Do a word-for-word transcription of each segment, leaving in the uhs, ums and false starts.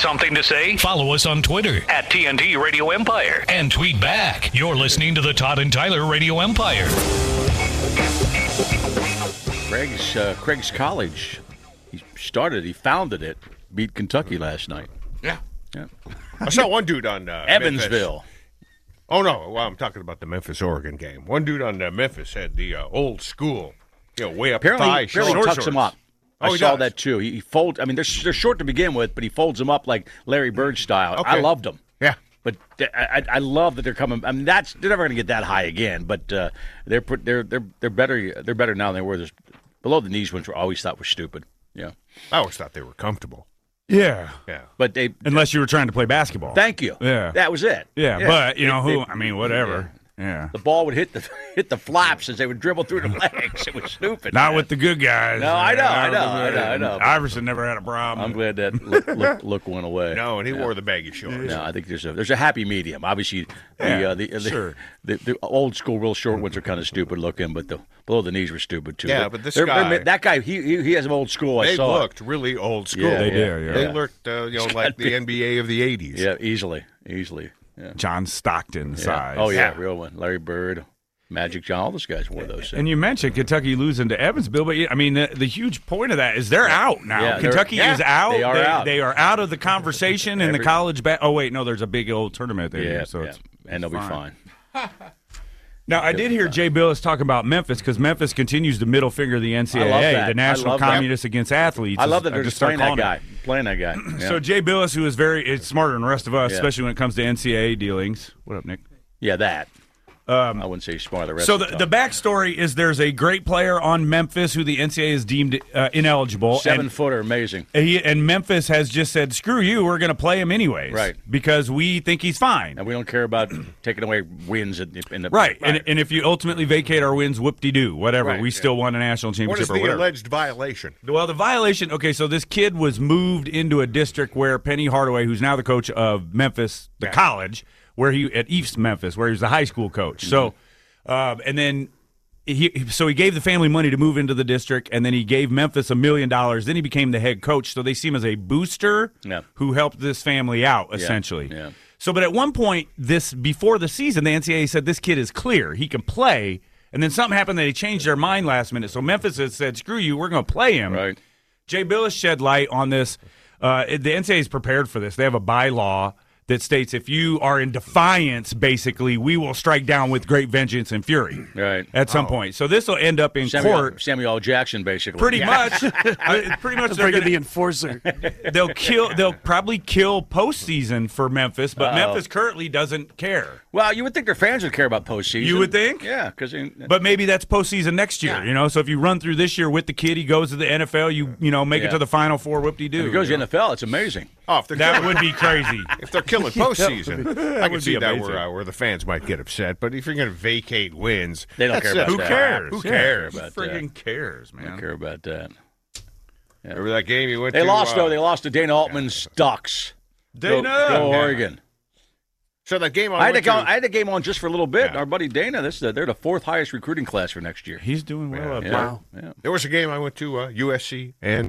something to say? Follow us on Twitter at T N T Radio Empire and tweet back. You're listening to the Todd and Tyler Radio Empire. Craig's, uh, Craig's College, he started, he founded it, beat Kentucky last night. Yeah. Yeah. I saw one dude on uh, Evansville. Memphis. Oh, no. Well, I'm talking about the Memphis-Oregon game. One dude on uh, Memphis had the uh, old school, you know, way up Apparently, thigh apparently short tucks shorts. them up. Oh, I he saw does. that, too. He, he folds, I mean, they're, they're short to begin with, but he folds them up like Larry Bird style. Okay. I loved them. Yeah. But th- I, I love that they're coming. I mean, that's they're never going to get that high again. But uh, they're put- they're they're they're better. They're better now than they were. There's, below the knees ones were always thought were stupid. Yeah. I always thought they were comfortable. Yeah. Yeah. But they. Unless you were trying to play basketball. Thank you. Yeah. That was it. Yeah, Yeah. but, you know, It- who, it- I mean, whatever. Yeah. The ball would hit the hit the flaps as they would dribble through the legs. It was stupid. Not man. with the good guys. No, I know, Uh, I know, I know, I know. Iverson never had a problem. I'm glad that look, look, look went away. No, and he wore the baggy shorts. No, I think there's a there's a happy medium. Obviously, the Yeah, uh, the, the, sure. the the old school real short ones are kind of stupid looking, but the below the knees were stupid too. Yeah, They're- but this they're- guy- they're- that guy he he, he has some old school. I They saw it. looked really old school. Yeah, They yeah, did, yeah. They yeah. looked, uh, you know, He's like got the big- N B A of the eighties. Yeah, easily, easily. Yeah. John Stockton Yeah. size. Oh yeah, Yeah. real one. Larry Bird, Magic John, all those guys wore those. And you mentioned Kentucky losing to Evansville, but I mean, the, the huge point of that is they're out now. Yeah, they're- Kentucky yeah, is out. they are out. They are out of the conversation in the Every- college. Ba- oh wait, no, there's a big old tournament there. yeah, so yeah. it's, and they'll it's be fine. Now, I did hear Jay Billis talk about Memphis because Memphis continues to middle finger the N C double A, I love that. the National I love that. Communists Against Athletes. I love that I they're just just playing started that calling guy, it. playing that guy. Yeah. So Jay Billis, who is very is smarter than the rest of us, Yeah. especially when it comes to N C double A dealings. What up, Nick? yeah, that. Um, I wouldn't say he's smart. The rest So of the, the, the backstory is there's a great player on Memphis who the N C double A has deemed uh, ineligible. seven and, footer, amazing. he, and Memphis has just said, screw you, we're going to play him anyways. Right. Because we think he's fine. And we don't care about taking away wins in, in the Right. And, and if you ultimately vacate our wins, whoop-de-doo, whatever. Right, we yeah. still won a national What championship is or the whatever. alleged violation? Well, the violation, okay, so this kid was moved into a district where Penny Hardaway, who's now the coach of Memphis, the Yeah. college, where he at East Memphis, where he was the high school coach. Mm-hmm. So, um, and then he, so he gave the family money to move into the district, and then he gave Memphis a million dollars. Then he became the head coach. So they see him as a booster Yeah. who helped this family out, essentially. yeah. So, but at one point, this before the season, the N C double A said this kid is clear; he can play. And then something happened that they changed their mind last minute. So Memphis has said, "Screw you, we're going to play him." Right. Jay Billis shed light on this. Uh, the N C double A is prepared for this. They have a bylaw that states if you are in defiance, basically, we will strike down with great vengeance and fury. Right. At some point. So this will end up in Samuel, court. Samuel L. Jackson, basically. Pretty much. uh, pretty much. They're Bring in gonna, the enforcer. they'll kill. They'll probably kill postseason for Memphis, but Uh-oh. Memphis currently doesn't care. Well, you would think their fans would care about postseason. You would think? Yeah, because But maybe that's postseason next year, you know. So if you run through this year with the kid, he goes to the N F L. You you know make Yeah. it to the Final Four. Whoop de doo. if he goes to the N F L, it's amazing. Oh, if they're That killing, would be crazy. if they're killing postseason, I can would see be that amazing. where uh, where the fans might get upset. But if you're going to vacate wins, They don't that's care it. about Who that. cares? Who Yeah. cares? Who cares? Who friggin' cares, I don't man? care about that. Remember that game you went They to? lost, uh, though. They lost to Dana Altman's Ducks. Go, Dana! go Yeah. Oregon. So that game I, I had, to went go, to, I had the game on just for a little bit. Yeah. Our buddy Dana, this is, they're the fourth highest recruiting class for next year. He's doing well up Yeah. there. Wow. Yeah. there was a game I went to, uh, U S C, and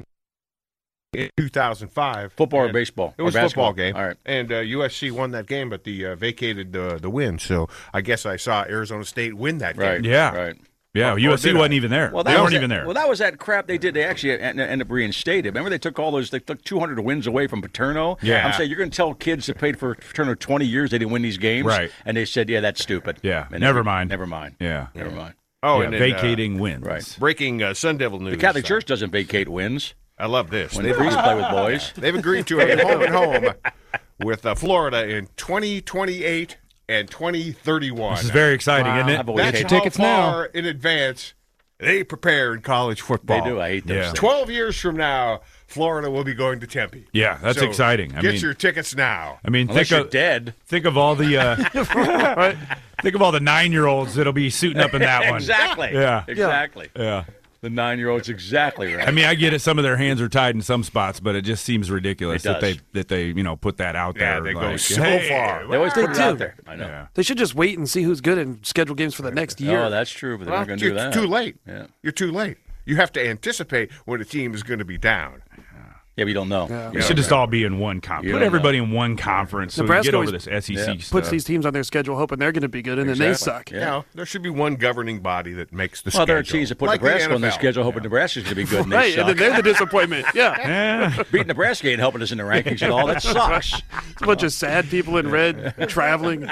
in two thousand five. Football or and baseball? It Or was a basketball? football game. All right. And uh, U S C won that game, but the uh, vacated the the win. So I guess I saw Arizona State win that Right. game. Yeah. Right. Yeah, Or- U S or C did I? wasn't even there. Well, they that was weren't that- even there. Well, that was that crap they did. They actually en- ended up reinstated. Remember, they took all those. They took two hundred wins away from Paterno. Yeah. I'm saying you're going to tell kids that played for Paterno twenty years they didn't win these games, Right. And they said, "Yeah, that's stupid." Yeah, And never mind. Never mind. yeah. Never mind. Oh, yeah, and then, uh, vacating wins. right. breaking uh, Sun Devil news. The Catholic uh, Church doesn't vacate wins I love this. when They've, priests play with boys. they've agreed to a home and home with uh, Florida in twenty twenty-eight and twenty thirty-one. This is very exciting, Wow. isn't I've it? always That's hated how tickets now. far in advance they prepare in college football. They do. I hate those Yeah. things. Twelve years from now, Florida will be going to Tempe. Yeah, that's So exciting. I get mean, your tickets now. I mean, Unless think you're of dead. think of all the uh, think of all the nine year olds that'll be suiting up in that one. Exactly. Yeah. Exactly. Yeah. The nine-year-old's exactly right. I mean, I get it. Some of their hands are tied in some spots, but it just seems ridiculous It that they does. that they you know put that out Yeah, there. they go like, so hey, far. they always put it do. out there. I know. Yeah. They should just wait and see who's good and schedule games for the next year. Oh, that's true, but they're Well, not going to you're do that. too late. Yeah. You're too late. You have to anticipate when a team is going to be down. Yeah, but you don't know. Yeah. We should just all be in one conference. You Put don't everybody in one conference so we Nebraska get over always- this S E C Yeah. stuff. Puts these teams on their schedule hoping they're going to be good, and then Exactly. they suck. Yeah. You know, there should be one governing body that makes the Well, schedule. there are teams that put Like the Nebraska on their N F L. schedule, hoping Nebraska's going to be good, and they Right, suck. and then they're the disappointment. Yeah. Yeah. Beating Nebraska ain't helping us in the rankings at all. That sucks. It's a bunch of sad people in red traveling.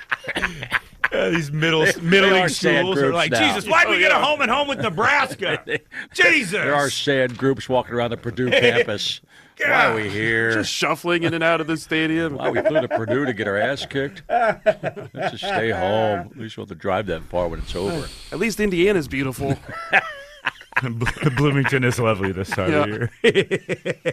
Yeah, these middle They- they middling are sad schools are groups like, now. Jesus, why'd we Oh, get a yeah. home and home with Nebraska? Jesus. There are sad groups walking around the Purdue campus. Why are we here? Just shuffling in and out of the stadium. Why we flew to Purdue to get our ass kicked? Let's just stay home. At least we'll have to drive that far when it's over. At least Indiana's beautiful. Bloomington is lovely this time Yeah. of year.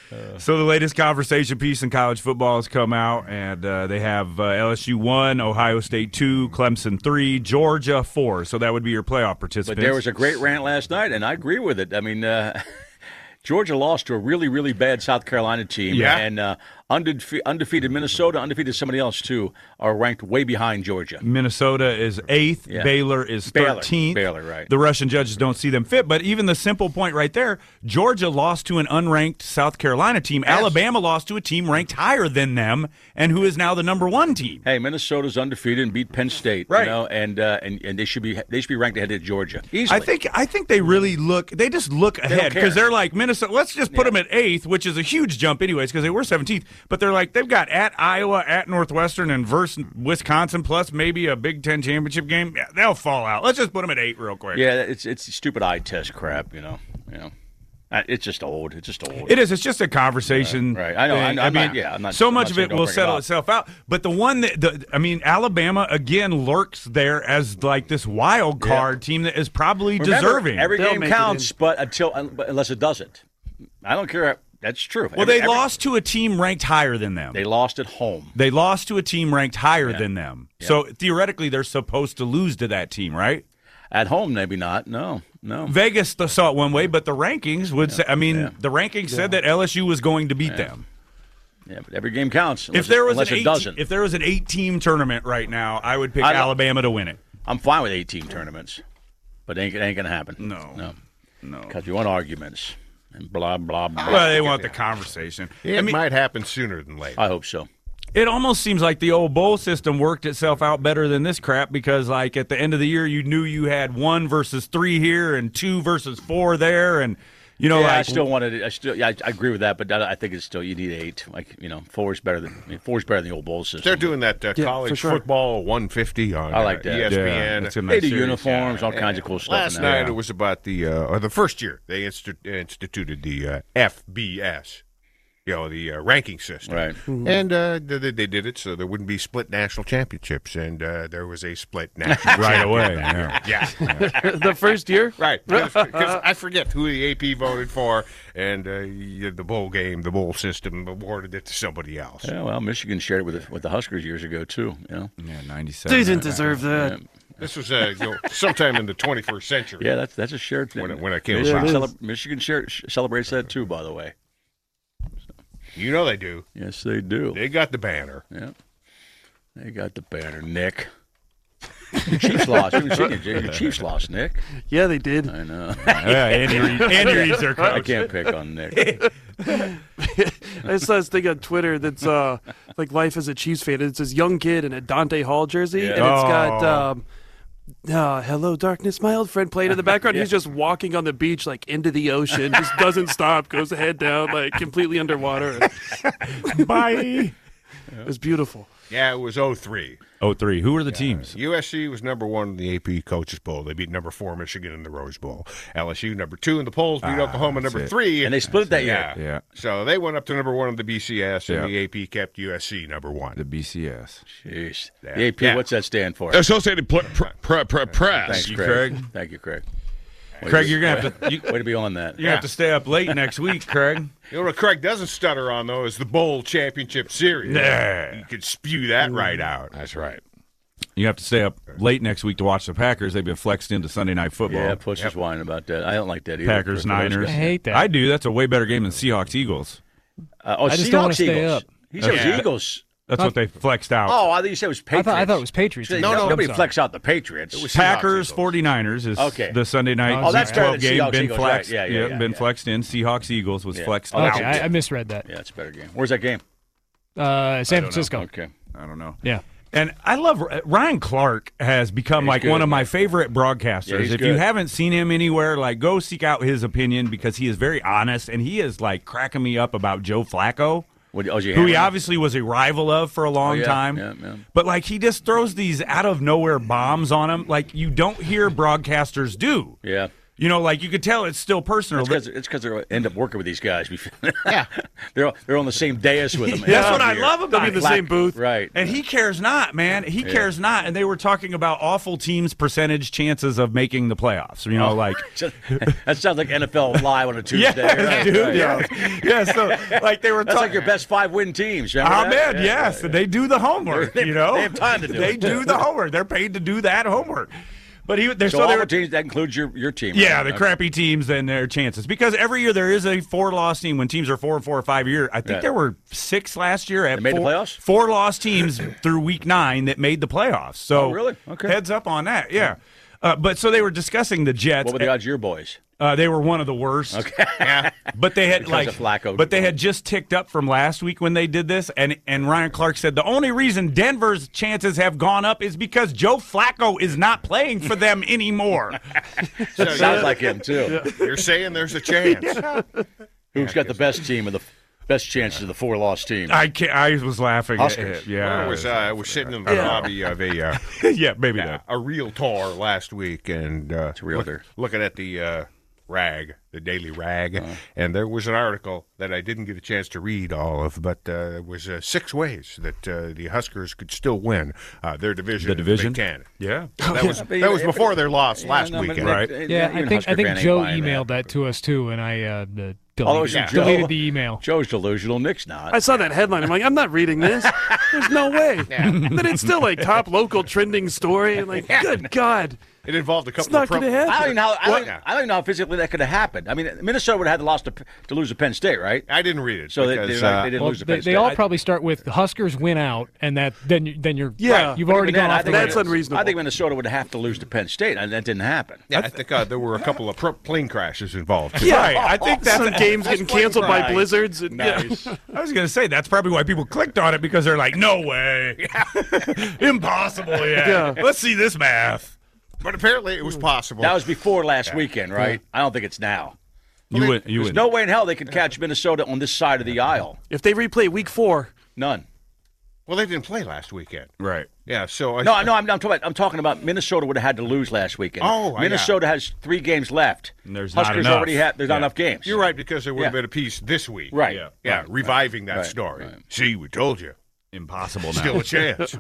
So the latest conversation piece in college football has come out, and uh, they have uh, L S U one, Ohio State two, Clemson three, Georgia four. So that would be your playoff participants. But there was a great rant last night, and I agree with it. I mean, uh, Georgia lost to a really, really bad South Carolina team. Yeah. And uh, undefe- undefeated Minnesota, undefeated somebody else, too, are ranked way behind Georgia. Minnesota is eighth. Yeah. Baylor is Baylor. thirteenth. Baylor, right. The Russian judges don't see them fit. But even the simple point right there, Georgia lost to an unranked South Carolina team. Yes. Alabama lost to a team ranked higher than them and who is now the number one team. Hey, Minnesota's undefeated and beat Penn State, Right. you know, and uh, and and they should be they should be ranked ahead of Georgia easily. I think I think they really look. They just look ahead care. because they're like Minnesota. Let's just put them at eighth, which is a huge jump, anyways, because they were seventeenth. But they're like they've got at Iowa, at Northwestern, and versus Wisconsin, plus maybe a Big Ten championship game. Yeah, they'll fall out. Let's just put them at eight real quick. Yeah, it's it's stupid eye test crap, you know. You know, Uh, it's just old. It's just old. It is. It's just a conversation. Right, right. I know, I thing. know. I'm mean, not- yeah, I'm not- So I'm much not of saying it don't will bring it settle up. itself out. But the one that, the, I mean, Alabama again lurks there as like this wild card team that is probably Remember, deserving. Every They'll game make it counts, in. but until but unless it doesn't, I don't care. That's true. well, Every- they every- lost to a team ranked higher than them. They lost at home. They lost to a team ranked higher than them. So theoretically, they're supposed to lose to that team, right? At home, maybe not. No, no. Vegas th- saw it one way, but the rankings would say, I mean, Yeah. the rankings said that L S U was going to beat them. Yeah, but every game counts. Unless If there it, was unless an it eight, doesn't, if there was an eight-team tournament right now, I would pick I don't- Alabama to win it. I'm fine with eight-team tournaments, but it ain't, it ain't gonna happen. No. no, No. because you want arguments and blah blah blah. Well, they want the conversation. It I mean, might happen sooner than later. I hope so. it almost seems like the old bowl system worked itself out better than this crap because, like, at the end of the year, you knew you had one versus three here and two versus four there, and you know, yeah, like I still wanted it. I still, yeah, I, I agree with that, but I I think it's still you need eight. Like you know, four is better than I mean, four is better than the old bowl system. They're doing that uh, Yeah, college for sure. football one fifty on I like uh, that. E S P N. Yeah, it's a They nice do series. uniforms, all kinds of cool stuff. Last in there. night it was about the uh, or the first year they insti- instituted the uh, F B S, you know, the uh, ranking system. Right. And uh, they, they did it so there wouldn't be split national championships, and uh, there was a split national right champion. away. Yeah. Yeah, The first year? right. Because I forget who the A P voted for, and uh, you- the bowl game, the bowl system awarded it to somebody else. Yeah, well, Michigan shared it with the, with the Huskers years ago too. You know. Yeah, ninety-seven. They didn't deserve that. Yeah, This was uh, you know, sometime in the twenty-first century. yeah that's that's a shared thing. When it- when it came Michigan, about. cele- Michigan share, sh- celebrates that too. By the way, You know they do. yes, they do. They got the banner. Yeah, they got the banner, Nick. Your Chiefs lost. You haven't seen it. Your Chiefs lost, Nick. Yeah, they did. I know. Yeah, Andy Reid, Andy Reid's their coach. I can't pick on Nick. I saw this thing on Twitter that's uh, like life as a Chiefs fan. It's this young kid in a Dante Hall jersey, and it's got Oh. um, uh, "Hello, darkness, my old friend" playing in the background. He's just walking on the beach, like into the ocean, just doesn't stop, goes head down, like completely underwater. Bye. It was beautiful. Yeah, it was oh three. Oh, three. Who are the teams? U S C was number one in the A P Coaches Bowl. They beat number four Michigan in the Rose Bowl. L S U number two in the polls, beat Oklahoma number it. three. And they split it that year. yeah. Yeah. So they went up to number one in the B C S, and Yeah. the A P kept U S C number one. The B C S. Jeez. Yeah. The A P, Yeah. what's that stand for? Associated Pl- Pr- Pr- Pr- Press. Thanks, you, Craig. Craig. Thank you, Craig. Craig, you're gonna have to you, Way to be on that. you're gonna have to stay up late next week, Craig. You know what Craig doesn't stutter on, though, is the Bowl Championship Series. Nah. You could spew that right out. That's right. You have to stay up late next week to watch the Packers. They've been flexed into Sunday Night Football. Yeah, Push is whining about that. I don't like that either. Packers, For- for those Niners. guys. I hate that. I do. That's a way better game than Seahawks, Eagles. Uh, oh, I just don't wanna Seahawks, stay Eagles. up. He said Yeah. Eagles. That's what they flexed out. Oh, I thought you said it was I Patriots. thought, I thought it was Patriots. So, No, no, nobody I'm sorry. flex out the Patriots. It was Packers Seahawks, Eagles. forty-niners is Okay. the Sunday night Oh, that's better twelve than game. Seahawks, been Eagles, flexed. right. Yeah, yeah, Yep, yeah, been yeah. flexed in. Seahawks Eagles was Yeah. flexed Oh, Okay, out. I, I misread that. Yeah, it's a better game. Where's that game? Uh, San Francisco. Okay. I don't know. Yeah. And I love Ryan Clark has become Yeah, he's like good, one of my man. favorite broadcasters. Yeah, he's if you good. haven't seen him anywhere, like go seek out his opinion because he is very honest and he is like cracking me up about Joe Flacco. What, oh, you Who he hammer him? obviously was a rival of for a long Oh, yeah, time. yeah, yeah. But like he just throws these out of nowhere bombs on him like you don't hear broadcasters do. Yeah. You know, like you could tell it's still personal. It's because they end up working with these guys. Yeah. they're they're on the same dais with them. That's what I Every love year. about They'll be in the Black- same booth. Right. And he cares not, man. He cares not. And they were talking about awful teams' percentage chances of making the playoffs. You know, like that sounds like N F L Live on a Tuesday. yeah, right? dude, Right. yeah, yeah. So like they were That's talking. like your best five win teams. Remember Amen. that? Yeah, yes, yeah, yeah. they do the homework. They- you know, they have time to do They it. do the homework. They're paid to do that homework. But he, they're So, so, all they the were. teams that includes your your team. Yeah, right? the Okay. crappy teams and their chances. Because every year there is a four-loss team when teams are four and four or five a year. I think Yeah. there were six last year at That made the four, playoffs? four-loss teams through week nine that made the playoffs. So Oh, really? Okay. heads up on that. Yeah. Uh, but so they were discussing the Jets. What were the odds of your boys? Uh, they were one of the worst. Okay. But they had Because like of Flacco. but they had just ticked up from last week when they did this and and Ryan Clark said the only reason Denver's chances have gone up is because Joe Flacco is not playing for them anymore. So Sounds like him too. You're saying there's a chance. Who's got the best team of the best chances of the four loss team? I can't, I was laughing Huskers. at it. Yeah. I was uh, I was sitting in the lobby of a uh, yeah, maybe yeah, that. a realtor last week and uh, a realtor. look- looking at the uh, rag, the Daily Rag, Uh-huh. and there was an article that I didn't get a chance to read all of, but uh, it was uh, six ways that uh, the Huskers could still win uh, their division. The in division? Big Ten. Yeah. That was But that was even- before their loss Yeah, last no, but weekend. that- Right. uh, Yeah, I even think I Husker think fan ain't Joe buying emailed that. to us too, and I uh, the Oh, it was deleted, Joe? deleted the email. Joe's delusional. Nick's not. I saw that headline. I'm like, I'm not reading this. There's no way. And then it's still like top local trending story. And like, good God, It involved a it's couple not of pro- going to happen. I don't even know. How, I, What? don't, I don't even know how physically that could have happened. I mean, Minnesota would have had to lost to, to lose to Penn State, right? I didn't read it. So they, because, they, uh, they didn't Well, lose to they, Penn they State. all I- probably start with the Huskers win out, and that then you- then you're Yeah, you've but already even then, gone I off the think That's rails. unreasonable. I think Minnesota would have to lose to Penn State, and that didn't happen. yeah, I think uh, there were a couple of pro- plane crashes involved. Too. Right. I think that's Some games that's getting playing canceled by right. blizzards. And, yeah. Nice. I was going to say that's probably why people clicked on it because they're like, no way. Impossible. Yeah. Yeah. Let's see this math. But apparently it was possible. That was before last weekend, right? I don't think it's now. You win. You There's win. no way in hell they could catch Minnesota on this side of the aisle. If they replay week four, None. well, they didn't play last weekend. Right. Yeah, so I, No, no, I'm, I'm, talking about, I'm talking about Minnesota would have had to lose last weekend. Oh, yeah. Minnesota has three games left. And there's not Huskers enough. already have. There's not Yeah. enough games. You're right, because there would have Yeah. been a piece this week. Right. Yeah. Yeah, Right. reviving that Right. story. Right. See, we told you. Impossible now. Still a chance.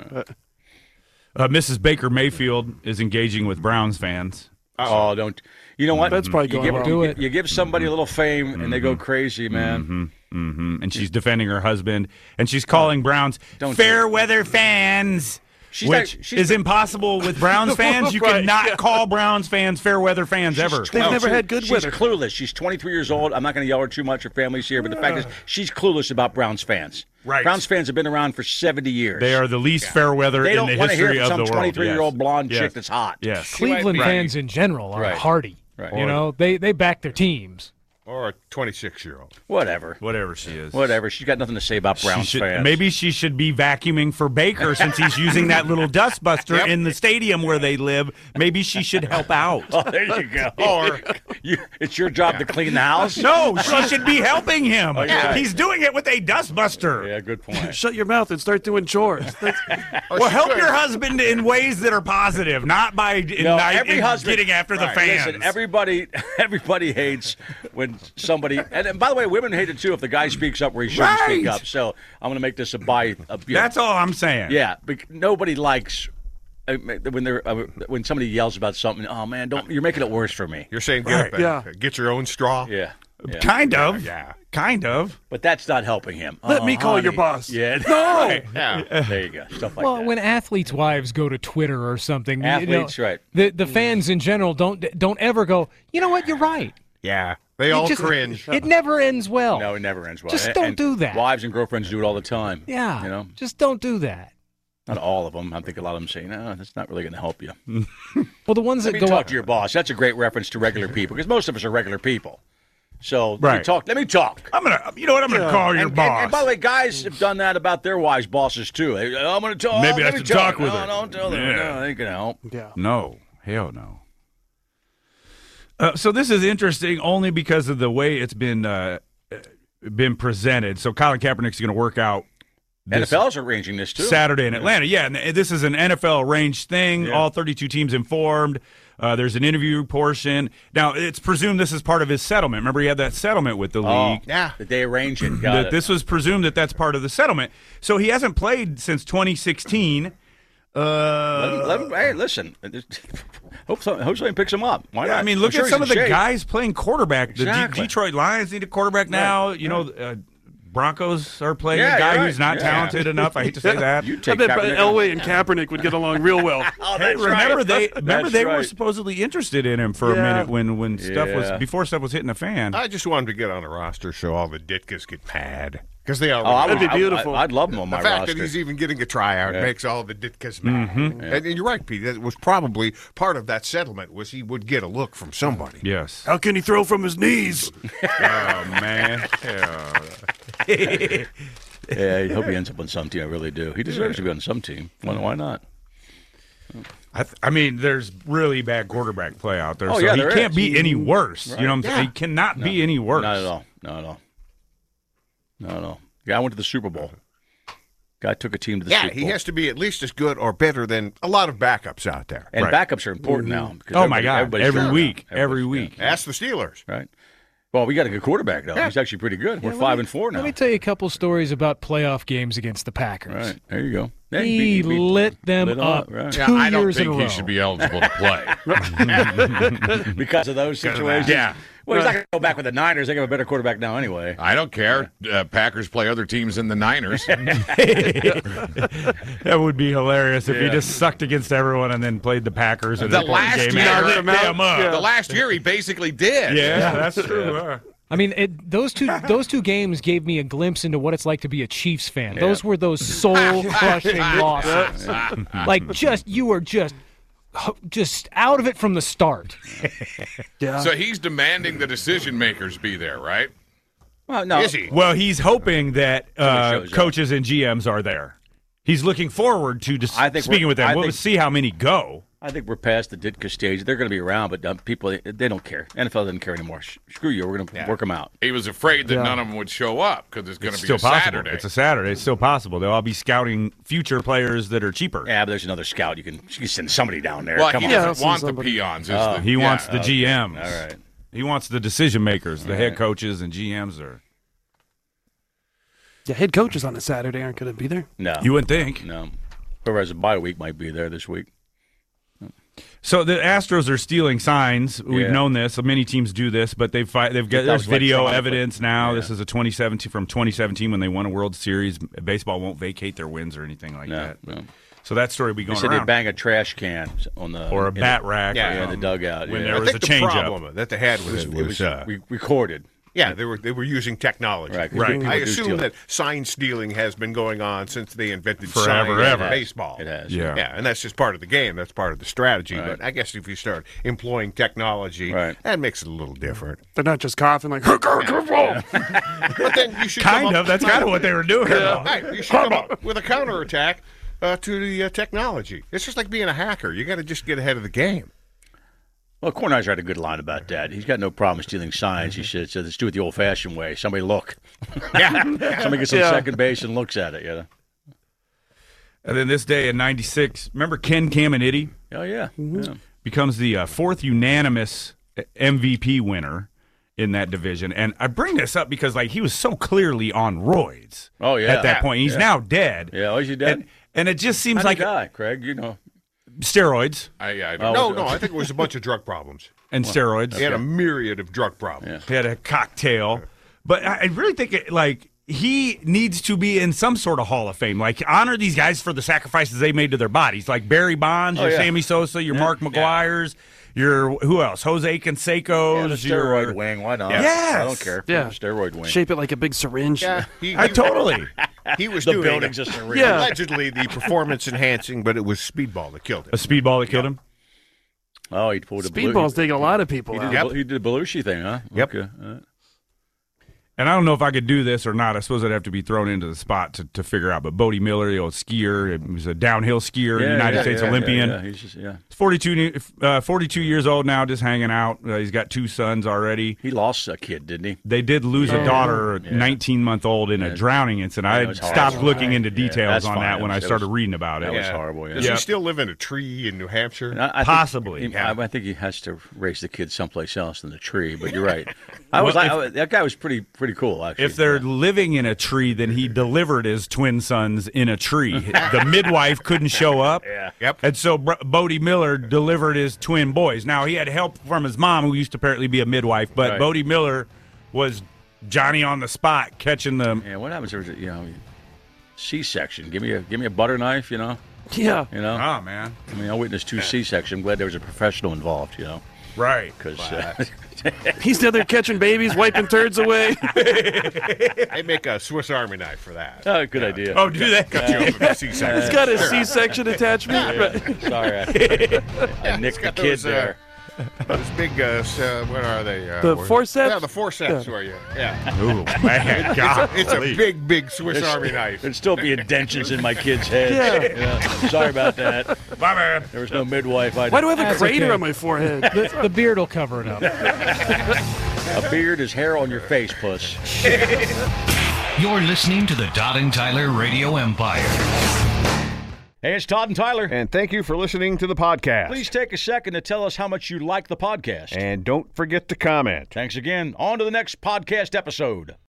Uh, Missus Baker Mayfield is engaging with Browns fans. Oh, don't. You know what? That's probably you going give, wrong. Do you, it. you give somebody a little fame, and they go crazy, man. hmm And she's defending her husband, and she's calling Browns Don't fair do it. weather fans. She's which not- she's is impossible with Browns fans. You Right, cannot yeah. call Browns fans fair weather fans ever. they've never she- had good she's weather. clueless. She's twenty-three years old. I'm not going to yell at her too much. Her family's here, but the fact is, she's clueless about Browns fans. Right. Browns fans have been around for seventy years. They are the least fair weather They in don't the want to hear history from of some the world. twenty-three-year-old Yes. blonde Yes. chick that's hot. Yes. Cleveland Right. fans in general are Right. hardy. Right. You know, they they back their teams. Or a twenty-six-year-old. Whatever. Whatever she is. Whatever. She's got nothing to say about She Browns should- fans. maybe she should be vacuuming for Baker since he's using that little dustbuster in the stadium where they live. Maybe she should help out. Oh, there you go. Or you, it's your job to clean the house. No, she should be helping him. yeah. He's doing it with a dustbuster. Yeah, good point. Shut your mouth and start doing chores. That's, Well, help your husband in ways that are positive, not by in, No, night- every in husband getting after the Right. fans. Listen, everybody, everybody hates when somebody. And, and by the way, women hate it too if the guy speaks up where he shouldn't speak Right. up. So I'm going to make this a buy. A, you know, That's all I'm saying. Yeah, bec- nobody likes uh, when they're uh, when somebody yells about something. Oh man, don't you're making it worse for me. you're saying get, Right. up and Yeah. get your own straw? Yeah, yeah. Kind of. Yeah. Kind of. But that's not helping him. Let Oh, me call honey. your boss. Yeah, No. Yeah. there you go. Stuff like Well, that. when athletes' wives go to Twitter or something, you know, Athletes, right. The the fans in general don't don't ever go. You know what? You're right. Yeah. They You all just- cringe. It never ends well. No, it never ends well. Just And- don't and do that. Wives and girlfriends do it all the time. Yeah. You know, Just don't do that. not all of them. I think a lot of them say, no, that's not really going to help you. Well, the ones Let that me go talk up. to your boss. That's a great reference to regular people because most of us are regular people. So let me Right. talk. Let me talk. I'm gonna, you know what? I'm gonna call your And, boss. and, and by the way, guys have done that about their wives' bosses too. They, oh, I'm going to talk. Maybe I let me should tell talk her. with no, her. Don't tell them. Yeah. No, they ain't going to help. Yeah. No, hell no. Uh, so this is interesting only because of the way it's been uh, been presented. So Colin Kaepernick's going to work out N this F L's arranging this too. Saturday in Atlanta. Yeah, and this is an N F L arranged thing. Yeah. All thirty-two teams informed. Uh, there's an interview portion. Now, it's presumed this is part of his settlement. Remember, he had that settlement with the Oh, league. Yeah. That they arrange it. Got That it. this was presumed that that's part of the settlement. So he hasn't played since twenty sixteen. Uh, Let him, let him, hey, listen. Hope, some, hope somebody picks him up. Why Yeah, not? I mean, look I'm sure at he's some in of the shape. guys playing quarterback. The D- Exactly. Detroit Lions need a quarterback now. You know, uh, Broncos are playing Yeah, a guy you're who's right. not Yeah. talented enough. I hate to say that. You I take bet Kaepernick. Elway and Kaepernick would get along real well. Oh, Hey, that's remember right. they remember That's they were right. supposedly interested in him for a Yeah. minute when when stuff was Yeah. before stuff was hitting the fan. I just want him to get on a roster so all the Ditkas get mad. Because they all. Oh, I would, That'd be I- beautiful. I, I'd love him on the my fact roster. that he's even getting a tryout Yeah. makes all the Ditkas mad. Mm-hmm. And, and you're right, Pete. That was probably part of that settlement was he would get a look from somebody. Yes. How can he throw from his knees? Oh man. Yeah. Yeah, I hope he ends up on some team. I really do. He deserves to be on some team. Why, why not? I, th- I mean, there's really bad quarterback play out there, Oh, so yeah, he there can't is. be any worse. You know what I'm saying? Yeah. He cannot be any worse. Not at all. Not at all. Not at all. Guy went to the Super Bowl. Guy took a team to the Yeah, Super Bowl. he has to be at least as good or better than a lot of backups out there. And Right. backups are important now. because Oh my everybody- God! everybody's Every hurt week, now. every Everybody's- week. Ask the Steelers. yeah, right? Well, we got a good quarterback though. He's actually pretty good. We're five and four now. Let me tell you a couple stories about playoff games against the Packers. Right there, you go. Yeah, He beat- beat- lit them lit 'em up right. two Yeah, I don't years in a think row. he should be eligible to play. because of those situations. Yeah. Well, he's not going to go back with the Niners. They have a better quarterback now anyway. I don't care. Uh, Packers play other teams than the Niners. That would be hilarious if he Yeah. just sucked against everyone and then played the Packers and The then played last game year- and Knocked ripped them them out. up. The last year he basically did. Yeah, that's true. huh? I mean, it, those two those two games gave me a glimpse into what it's like to be a Chiefs fan. Those were those soul crushing losses. Like just you were just just out of it from the start. Yeah. So he's demanding the decision makers be there, right? Well, no. Is he? Well, he's hoping that uh, shows up. coaches and G Ms are there. He's looking forward to just I think speaking we're- with them. I We'll think- see how many go. I think we're past the Ditka stage. They're going to be around, but um, people they don't care. N F L doesn't care anymore. Sh- screw you. We're going to work them out. He was afraid that Yeah. none of them would show up because it's going to It's be still a possible. Saturday. It's a Saturday. It's still possible. They'll all be scouting future players that are cheaper. Yeah, but there's another scout. You can, you can send somebody down there. well, Come he on. Yeah, I'll doesn't send want the somebody. peons. Is Oh. the, He yeah. wants the G Ms. All right. He wants the decision makers, the head coaches and G Ms. Are Yeah, head coaches on a Saturday aren't going to be there. No. you wouldn't think. No. Whoever has a bye week might be there this week. So the Astros are stealing signs. We've Yeah. known this. So many teams do this, but they've fi- they've got It there's comes video electronically. evidence now. Yeah. This is a twenty seventeen from twenty seventeen when they won a World Series. Baseball won't vacate their wins or anything like No. that. no. So that story will be They going said they around. bang a trash can on the Or a in bat the, rack. Yeah, or Yeah, in the something. dugout. When yeah. there I was think a the change-up. problem that they had was, it was, was uh, re- recorded. yeah, they were they were using technology. Right, 'cause Right. people I do assume steal. that sign stealing has been going on since they invented Forever, signs ever. in baseball. It has. Yeah. Yeah, and that's just part of the game. That's part of the strategy. Right. But I guess if you start employing technology, Right. that makes it a little different. They're not just coughing like, But then you should come Kind up- of. That's kind of what they were doing. Right, you should come up with a counterattack uh, to the uh, technology. It's just like being a hacker. You got to just get ahead of the game. Well, Kornheiser had a good line about that. He's got no problem stealing signs. He said, so let's do it the old-fashioned way. Somebody look. Yeah. Somebody gets on Yeah. second base and looks at it. You know? And then this day in ninety-six, remember Ken Caminiti Oh, yeah. yeah. becomes the uh, fourth unanimous M V P winner in that division. And I bring this up because like he was so clearly on roids Oh, yeah. at that Yeah. point. He's Yeah. now dead. Yeah, oh, is he dead? And, and it just seems How'd like he die, Craig? You know. steroids I, I Oh, don't No, was it- no, I think it was a bunch of drug problems. and steroids. He had a myriad of drug problems. He had a cocktail. But I I really think it, like he needs to be in some sort of Hall of Fame. Like honor these guys for the sacrifices they made to their bodies. Like Barry Bonds, Oh, your yeah. Sammy Sosa, your Mark McGuire's. your who else? Jose Canseco's. Yeah, the steroid your, wing. Why not? Yes. I don't care. Yeah. Steroid wing. Shape it like a big syringe. Yeah, he, I totally. he was the doing building's it. just a ring. Yeah. Allegedly the performance enhancing, but it was Speedball that killed A him. speedball that killed him. Oh, he pulled a Speedball's taking a lot of people He out. did, Yep. the, he did the Belushi thing, huh? Yep. Okay. Uh, And I don't know if I could do this or not. I suppose I'd have to be thrown into the spot to, to figure out. But Bodie Miller, the old skier, he was a downhill skier, yeah, United yeah, States yeah, Olympian. Yeah, yeah. He's just, yeah. He's forty-two, new- uh, forty-two years old now, just hanging out. Uh, he's got two sons already. He lost a kid, didn't he? They did lose a Oh. daughter, Yeah. nineteen-month-old, in a Yeah. drowning incident. Yeah, I it was stopped horrible. looking into Yeah, details that's on fine. that That when I was- started that was- reading about That it. was Yeah. horrible, yeah. Does Yep. he still live in a tree in New Hampshire? I- I think Possibly, he- yeah. I, I think he has to raise the kids someplace else than the tree. But you're right. I was Well, like, if- I was- that guy was pretty pretty cool. Actually, If they're Yeah. living in a tree, then he delivered his twin sons in a tree. The midwife couldn't show up. Yeah. Yep. And so Br- Bodie Miller delivered his twin boys. Now, he had help from his mom, who used to apparently be a midwife, but Right. Bodie Miller was Johnny on the spot catching them. Yeah, what happens if there's a, you know C-section? Give me a give me a butter knife, you know. Yeah. You know. Oh, man. I mean, I witnessed two C-sections. I'm glad there was a professional involved, you know, Right. because uh, He's down there catching babies, wiping turds away. They make a Swiss Army knife for that. oh, good idea. Oh, do they? Cut you open with a C-section. He's got a C-section attachment. Right. Sorry, I, I nicked the got kid those, uh, there. Those big, uh, s- uh, what are they? Uh, The where- forceps? Yeah, the forceps. Where you? Yeah. Ooh, man. God. It's a big, big Swiss There's- Army knife. There'd still be indentions in my kid's head. Yeah. Yeah. Sorry about that. My man. There was no midwife. I Why do I have a That's crater okay. on my forehead? The, the beard will cover it up. A beard is hair on your face, puss. You're listening to the Todd and Tyler Radio Empire. Hey, it's Todd and Tyler. And thank you for listening to the podcast. Please take a second to tell us how much you like the podcast. And don't forget to comment. Thanks again. On to the next podcast episode.